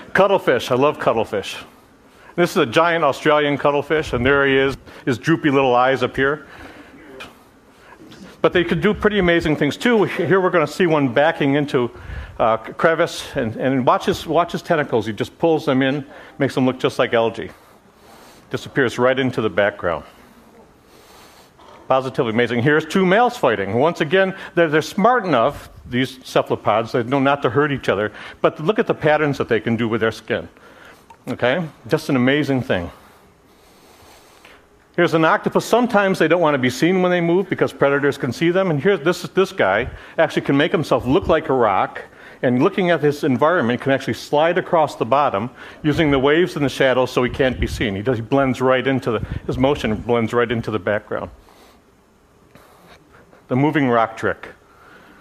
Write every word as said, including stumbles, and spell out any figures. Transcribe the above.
Cuttlefish. I love cuttlefish. This is a giant Australian cuttlefish, and there he is, his droopy little eyes up here. But they could do pretty amazing things too. Here we're going to see one backing into a crevice, and, and watch, his, watch his tentacles. He just pulls them in, makes them look just like algae. Disappears right into the background. Positively amazing. Here's two males fighting. Once again, they're, they're smart enough, these cephalopods, they know not to hurt each other, but look at the patterns that they can do with their skin. Okay? Just an amazing thing. Here's an octopus. Sometimes they don't want to be seen when they move because predators can see them. And here's this, this guy actually can make himself look like a rock, and looking at his environment can actually slide across the bottom using the waves and the shadows so he can't be seen. He, does, he blends right into the, his motion blends right into the background. The moving rock trick.